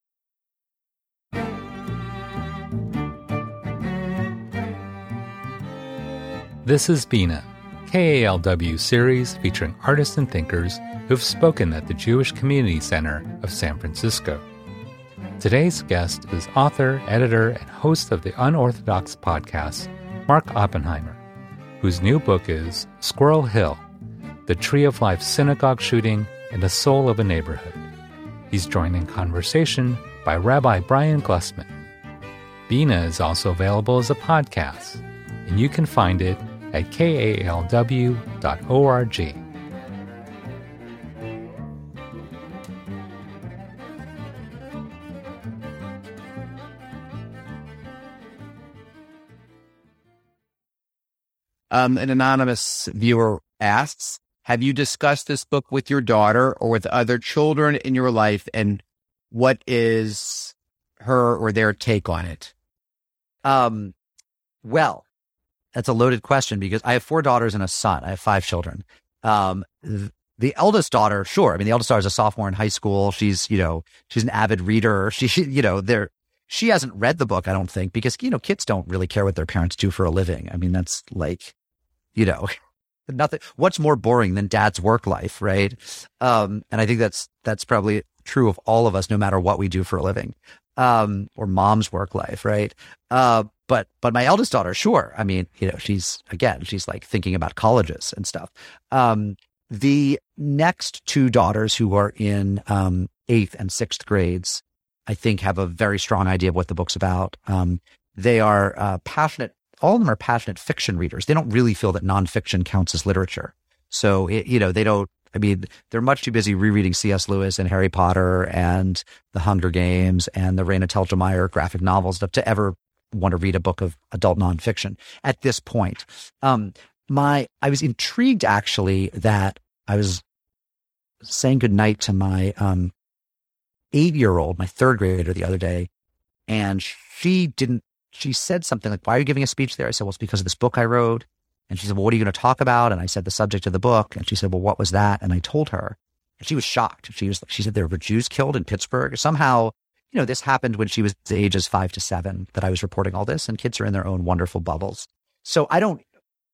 This is Bina, KALW series featuring artists and thinkers who've spoken at the Jewish Community Center of San Francisco. Today's guest is author, editor, and host of the Unorthodox podcast, Mark Oppenheimer, whose new book is Squirrel Hill, The Tree of Life Synagogue Shooting and the Soul of a Neighborhood. He's joined in conversation by Rabbi Brian Glussman. Bina is also available as a podcast, and you can find it at kalw.org. An anonymous viewer asks, have you discussed this book with your daughter or with other children in your life, and what is her or their take on it? Well, that's a loaded question because I have 4 daughters and a son. I have 5 children. The eldest daughter, sure. I mean, the eldest daughter is a sophomore in high school. She's an avid reader. She hasn't read the book, I don't think, because, kids don't really care what their parents do for a living. I mean, that's like, nothing. What's more boring than dad's work life, right? And I think that's probably true of all of us, no matter what we do for a living, or mom's work life, right? But my eldest daughter, sure. I mean, she's like thinking about colleges and stuff. The next 2 daughters who are in 8th and 6th grades, I think, have a very strong idea of what the book's about. They are passionate. All of them are passionate fiction readers. They don't really feel that nonfiction counts as literature. So, they don't. I mean, they're much too busy rereading C.S. Lewis and Harry Potter and The Hunger Games and the Raina Telgemeier graphic novels stuff to ever want to read a book of adult nonfiction at this point. I was intrigued, actually, that I was saying goodnight to my 8-year-old, my 3rd grader, the other day, and she said something like, why are you giving a speech there? I said, well, it's because of this book I wrote. And she said, well, what are you going to talk about? And I said, the subject of the book. And she said, well, what was that? And I told her, and she was shocked. She said there were Jews killed in Pittsburgh. Somehow, this happened when she was the ages 5 to 7 that I was reporting all this, and kids are in their own wonderful bubbles. So I don't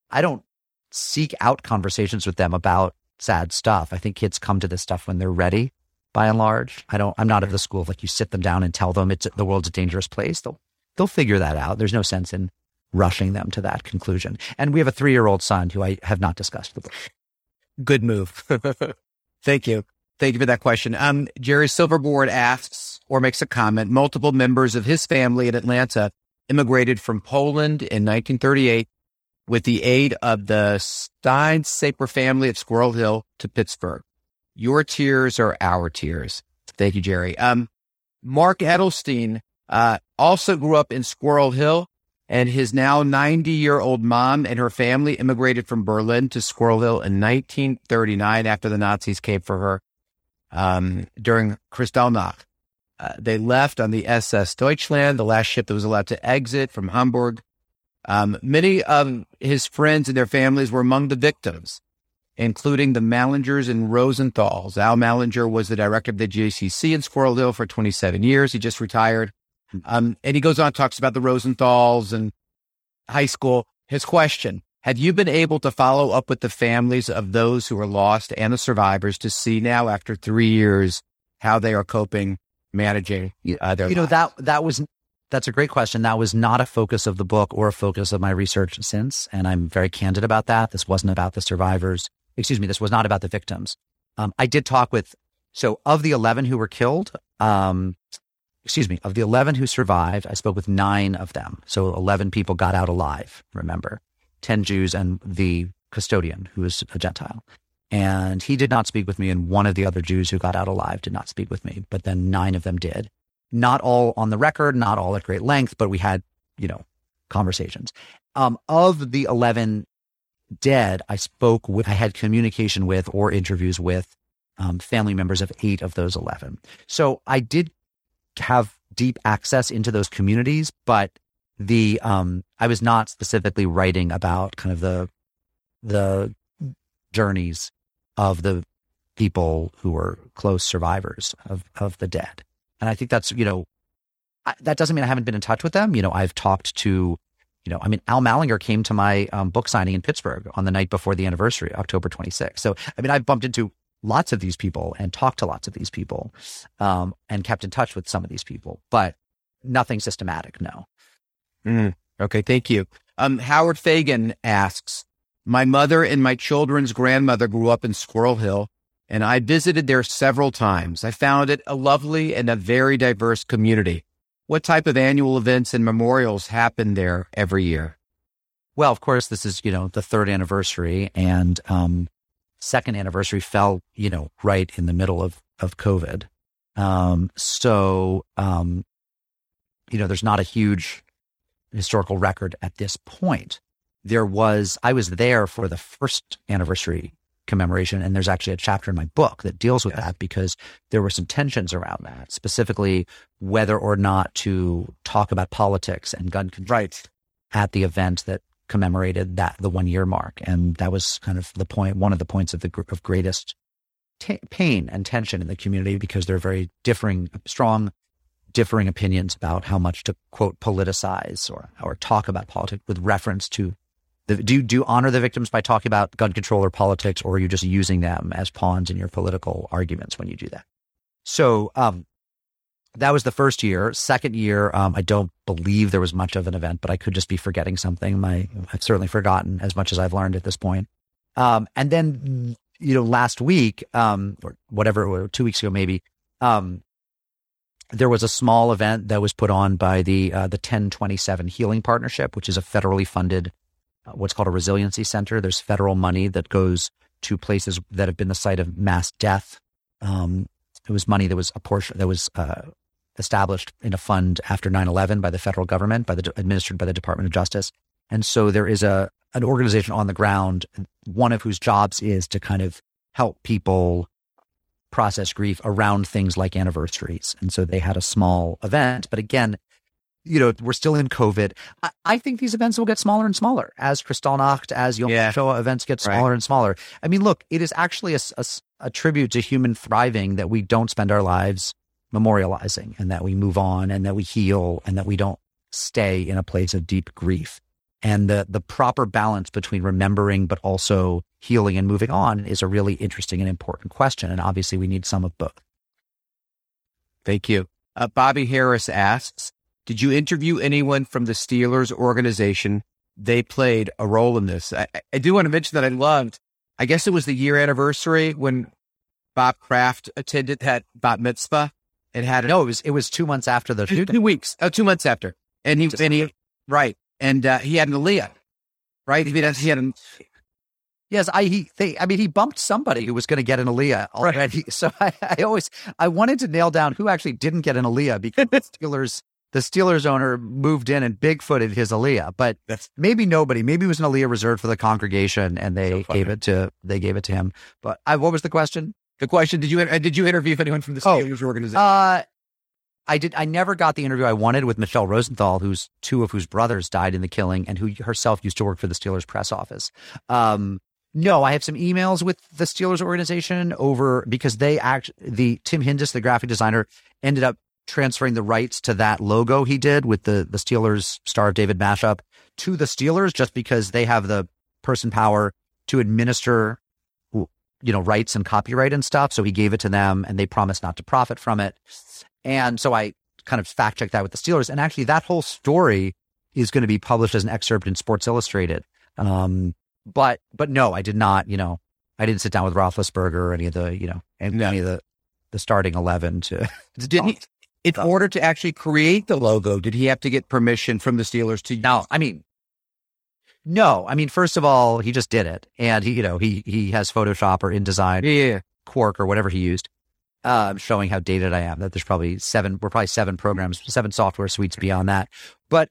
seek out conversations with them about sad stuff. I think kids come to this stuff when they're ready, by and large. I'm not of the school of like you sit them down and tell them the world's a dangerous place. They'll figure that out. There's no sense in rushing them to that conclusion. And we have a 3-year-old son who I have not discussed the book. Good move. Thank you. Thank you for that question. Jerry Silverboard asks or makes a comment. Multiple members of his family in Atlanta immigrated from Poland in 1938 with the aid of the Steinsaper family at Squirrel Hill to Pittsburgh. Your tears are our tears. Thank you, Jerry. Mark Edelstein also grew up in Squirrel Hill, and his now 90-year-old mom and her family immigrated from Berlin to Squirrel Hill in 1939 after the Nazis came for her during Kristallnacht. They left on the SS Deutschland, the last ship that was allowed to exit from Hamburg. Many of his friends and their families were among the victims, including the Mallingers and Rosenthals. Al Mallinger was the director of the JCC in Squirrel Hill for 27 years. He just retired. And he goes on, talks about the Rosenthals and high school. His question, have you been able to follow up with the families of those who were lost and the survivors to see now after 3 years how they are coping, managing their lives? That's a great question. That was not a focus of the book or a focus of my research since, and I'm very candid about that. This wasn't about the survivors. This was not about the victims. I did talk of the 11 who were killed, of the 11 who survived, I spoke with 9 of them. So 11 people got out alive, remember. 10 Jews and the custodian, who was a Gentile. And he did not speak with me, and one of the other Jews who got out alive did not speak with me, but then 9 of them did. Not all on the record, not all at great length, but we had, conversations. Of the 11 dead, I had communication with or interviews with family members of 8 of those 11. So I did have deep access into those communities, but I was not specifically writing about kind of the journeys of the people who were close survivors of the dead. And I think that's, that doesn't mean I haven't been in touch with them. I've talked to, Al Mallinger came to my book signing in Pittsburgh on the night before the anniversary, October 26th. So, I've bumped into lots of these people and talked to lots of these people and kept in touch with some of these people, but nothing systematic, no. Okay, thank you. Howard Fagan asks, my mother and my children's grandmother grew up in Squirrel Hill. and I visited there several times. I found it a lovely and a very diverse community. What type of annual events and memorials happen there every year? Well, of course, this is, the third anniversary, and second anniversary fell, right in the middle of COVID. There's not a huge historical record at this point. I was there for the first anniversary commemoration, and there's actually a chapter in my book that deals with that, because there were some tensions around that, specifically whether or not to talk about politics and gun control at the event that commemorated the 1 year mark. And that was kind of one of the points of of greatest pain and tension in the community, because there are very strong differing opinions about how much to, quote, politicize or talk about politics with reference to do you honor the victims by talking about gun control or politics, or are you just using them as pawns in your political arguments when you do that? So that was the first year. Second year, I don't believe there was much of an event, but I could just be forgetting something. I've certainly forgotten as much as I've learned at this point. And then, last week, or whatever, or 2 weeks ago maybe, there was a small event that was put on by the 1027 Healing Partnership, which is a federally funded what's called a resiliency center. There's federal money that goes to places that have been the site of mass death. It was money that was established in a fund after 9/11 by the federal government, administered by the Department of Justice. And so there is an organization on the ground, one of whose jobs is to kind of help people process grief around things like anniversaries. And so they had a small event, but again, we're still in COVID. I think these events will get smaller and smaller as Kristallnacht, as Yom HaShoah events get smaller and smaller. I mean, look, it is actually a tribute to human thriving that we don't spend our lives memorializing, and that we move on, and that we heal, and that we don't stay in a place of deep grief. And the proper balance between remembering but also healing and moving on is a really interesting and important question. And obviously we need some of both. Thank you. Bobby Harris asks, did you interview anyone from the Steelers organization? They played a role in this. I do want to mention that I guess it was the year anniversary when Bob Kraft attended that bat mitzvah. It was 2 months after the shooting. 2 weeks. 2 months after. And he right. And he had an Aliyah, right? He had Yes, he bumped somebody who was going to get an Aliyah already. Right. So I wanted to nail down who actually didn't get an Aliyah, because the Steelers owner moved in and Bigfooted his Aliyah, but maybe nobody. Maybe it was an Aliyah reserved for the congregation, and they gave it to him. But what was the question? The question: did you interview anyone from the Steelers organization? I did. I never got the interview I wanted with Michelle Rosenthal, two of whose brothers died in the killing, and who herself used to work for the Steelers press office. No, I have some emails with the Steelers organization because the Tim Hindis, the graphic designer, ended up transferring the rights to that logo he did with the Steelers Star of David mashup to the Steelers, just because they have the person power to administer, rights and copyright and stuff. So he gave it to them, and they promised not to profit from it. And so I kind of fact checked that with the Steelers. And actually that whole story is going to be published as an excerpt in Sports Illustrated. But no, I did not, I didn't sit down with Roethlisberger or any of the, any of the starting 11 to. Did he, in order to actually create the logo, did he have to get permission from the Steelers to? No. First of all, he just did it. And he has Photoshop or InDesign, Quark or whatever he used. Showing how dated I am, that there's probably seven programs, 7 software suites beyond that. But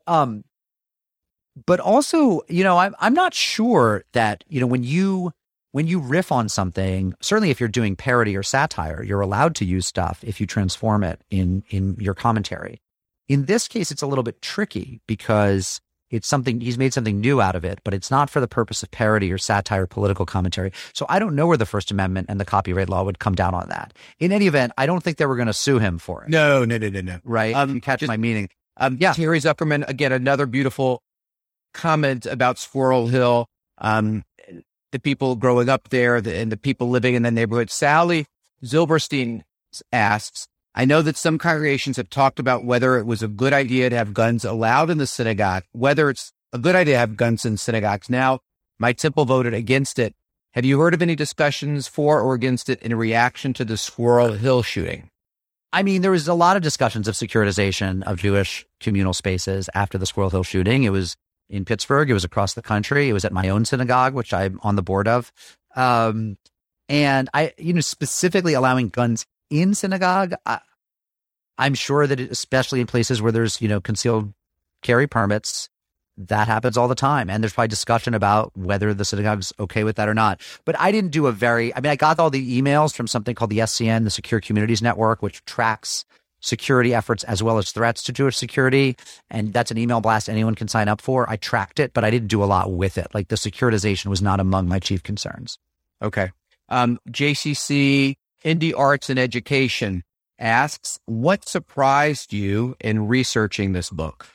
also, I'm not sure that, when you riff on something, certainly if you're doing parody or satire, you're allowed to use stuff if you transform it in your commentary. In this case, it's a little bit tricky because he's made something new out of it, but it's not for the purpose of parody or satire or political commentary. So I don't know where the First Amendment and the copyright law would come down on that. In any event, I don't think they were going to sue him for it. No. Right? You catch my meaning. Terry Zuckerman, again, another beautiful comment about Squirrel Hill, the people growing up there and the people living in the neighborhood. Sally Zilberstein asks, I know that some congregations have talked about whether it was a good idea to have guns allowed in the synagogue, whether it's a good idea to have guns in synagogues. Now, my temple voted against it, Have you heard of any discussions for or against it in reaction to the Squirrel Hill shooting? I mean, there was a lot of discussions of securitization of Jewish communal spaces after the Squirrel Hill shooting. It was in Pittsburgh. It was across the country. It was at my own synagogue, which I'm on the board of. And I, specifically allowing guns in synagogue, I'm sure that especially in places where there's, concealed carry permits, that happens all the time. And there's probably discussion about whether the synagogue's okay with that or not. But I didn't do I got all the emails from something called the SCN, the Secure Communities Network, which tracks security efforts as well as threats to Jewish security. And that's an email blast anyone can sign up for. I tracked it, but I didn't do a lot with it. Like the securitization was not among my chief concerns. Okay. JCC Indie Arts and Education asks, what surprised you in researching this book?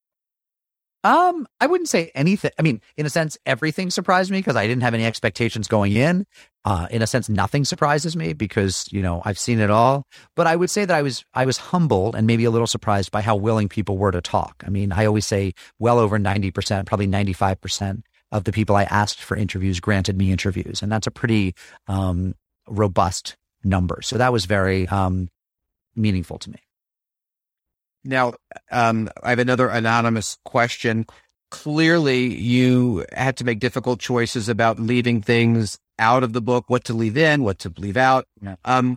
I wouldn't say anything. I mean, in a sense, everything surprised me because I didn't have any expectations going in. In a sense, nothing surprises me because, I've seen it all. But I would say that I was humbled and maybe a little surprised by how willing people were to talk. I mean, I always say well over 90%, probably 95% of the people I asked for interviews granted me interviews. And that's a pretty robust number. So that was very meaningful to me. Now, I have another anonymous question. Clearly, you had to make difficult choices about leaving things out of the book, what to leave in, what to leave out. Yeah.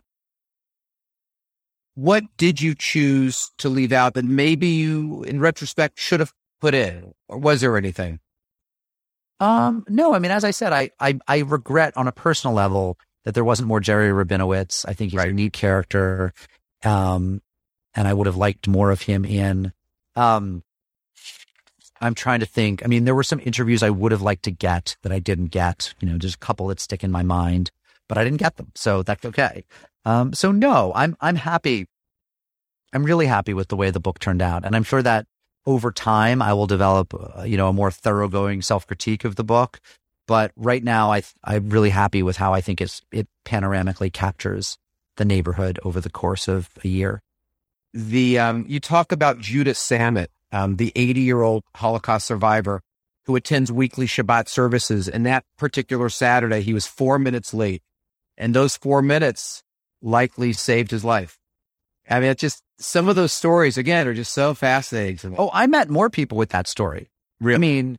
What did you choose to leave out that maybe you, in retrospect, should have put in? Or was there anything? No, I mean, as I said, I regret on a personal level that there wasn't more Jerry Rabinowitz. I think he's a neat character. And I would have liked more of him in, I'm trying to think. I mean, there were some interviews I would have liked to get that I didn't get, just a couple that stick in my mind, but I didn't get them. So that's okay. So no, I'm happy. I'm really happy with the way the book turned out. And I'm sure that over time I will develop, a more thoroughgoing self-critique of the book. But right now I'm really happy with how I think it panoramically captures the neighborhood over the course of a year. You talk about Judah Samet, the 80-year-old Holocaust survivor who attends weekly Shabbat services. And that particular Saturday, he was 4 minutes late. And those 4 minutes likely saved his life. I mean, it's just some of those stories, again, are just so fascinating to me. Oh, I met more people with that story. Really? I mean,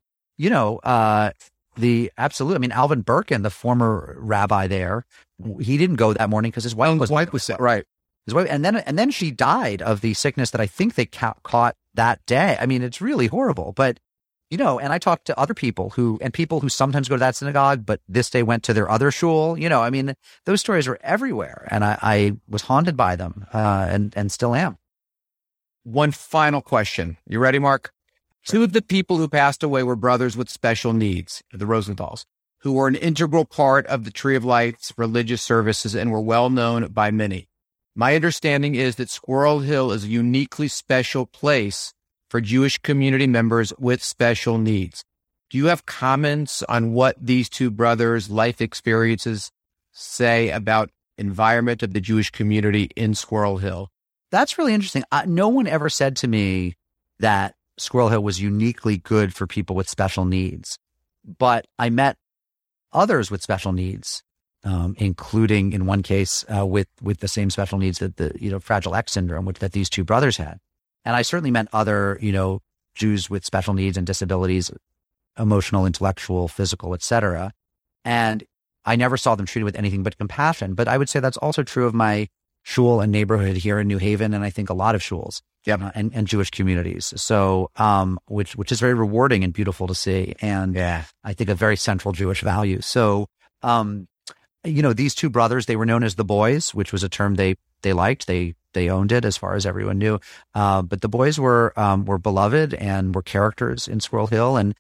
Alvin Birkin, the former rabbi there, he didn't go that morning because his wife was sick. Right. His wife, and then she died of the sickness that I think they caught that day. I mean, it's really horrible. But and I talked to other people who sometimes go to that synagogue, but this day went to their other shul. I mean, those stories were everywhere, and I was haunted by them, and still am. One final question. You ready, Mark? Two of the people who passed away were brothers with special needs, the Rosenthals, who were an integral part of the Tree of Light's religious services and were well known by many. My understanding is that Squirrel Hill is a uniquely special place for Jewish community members with special needs. Do you have comments on what these two brothers' life experiences say about environment of the Jewish community in Squirrel Hill? That's really interesting. No one ever said to me that Squirrel Hill was uniquely good for people with special needs, but I met others with special needs. Including in one case with the same special needs that the Fragile X syndrome, that these two brothers had, and I certainly met other Jews with special needs and disabilities, emotional, intellectual, physical, etc. And I never saw them treated with anything but compassion. But I would say that's also true of my shul and neighborhood here in New Haven, and I think a lot of shuls and Jewish communities. So which is very rewarding and beautiful to see, and I think a very central Jewish value. So. These two brothers, they were known as the Boys, which was a term they liked. They owned it as far as everyone knew. But the Boys were beloved and were characters in Squirrel Hill. And,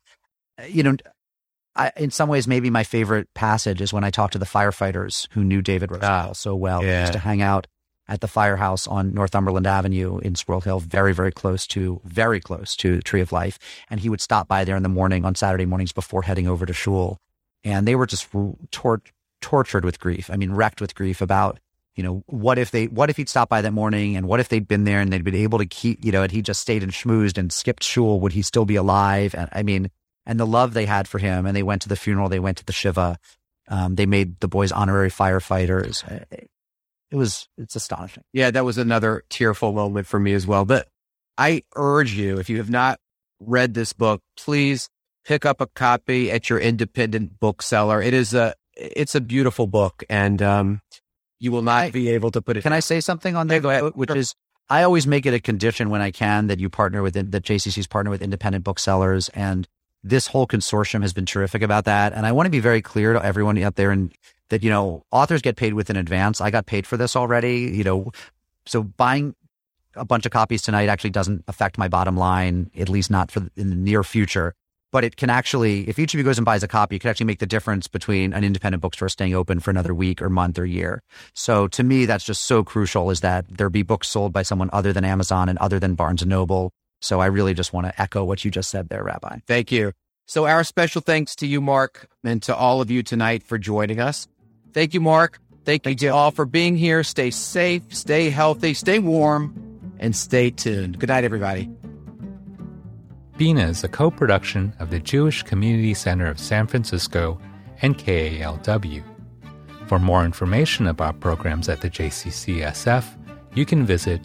in some ways, maybe my favorite passage is when I talked to the firefighters who knew David Rosenthal so well. Yeah. They used to hang out at the firehouse on Northumberland Avenue in Squirrel Hill, very, very close to Tree of Life. And he would stop by there in the morning on Saturday mornings before heading over to shul. And they were just tortured with grief. I mean, wrecked with grief about, what if he'd stopped by that morning, and what if they'd been there and they'd been able to keep, and he just stayed and schmoozed and skipped shul, would he still be alive? And I mean, and the love they had for him, and they went to the funeral, they went to the Shiva, They made the boys honorary firefighters. It's astonishing. Yeah, that was another tearful moment for me as well. But I urge you, if you have not read this book, please pick up a copy at your independent bookseller. It's a beautiful book, and you will not be able to put it. Can I say something on that? Go ahead. Which is, I always make it a condition when I can that you partner with that JCC's partner with independent booksellers, and this whole consortium has been terrific about that. And I want to be very clear to everyone out there, and that, authors get paid within advance. I got paid for this already, so buying a bunch of copies tonight actually doesn't affect my bottom line, at least not in the near future. But it can actually, if each of you goes and buys a copy, it can actually make the difference between an independent bookstore staying open for another week or month or year. So to me, that's just so crucial, is that there be books sold by someone other than Amazon and other than Barnes & Noble. So I really just want to echo what you just said there, Rabbi. Thank you. So our special thanks to you, Mark, and to all of you tonight for joining us. Thank you, Mark. Thank you to all for being here. Stay safe, stay healthy, stay warm, and stay tuned. Good night, everybody. Bina is a co-production of the Jewish Community Center of San Francisco and KALW. For more information about programs at the JCCSF, you can visit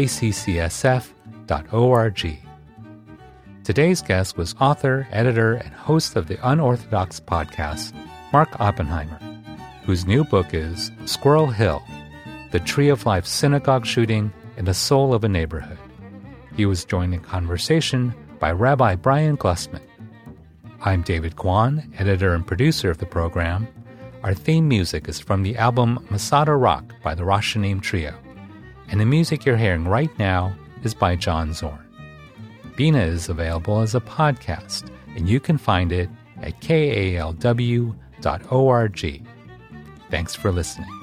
jccsf.org. Today's guest was author, editor, and host of the Unorthodox podcast, Mark Oppenheimer, whose new book is Squirrel Hill, The Tree of Life Synagogue Shooting in the Soul of a Neighborhood. He was joined in conversation by Rabbi Brian Glussman. I'm David Kwan, editor and producer of the program. Our theme music is from the album Masada Rock by the Rosh Hashanah Trio, and the music you're hearing right now is by John Zorn. Bina is available as a podcast, and you can find it at kalw.org. Thanks for listening.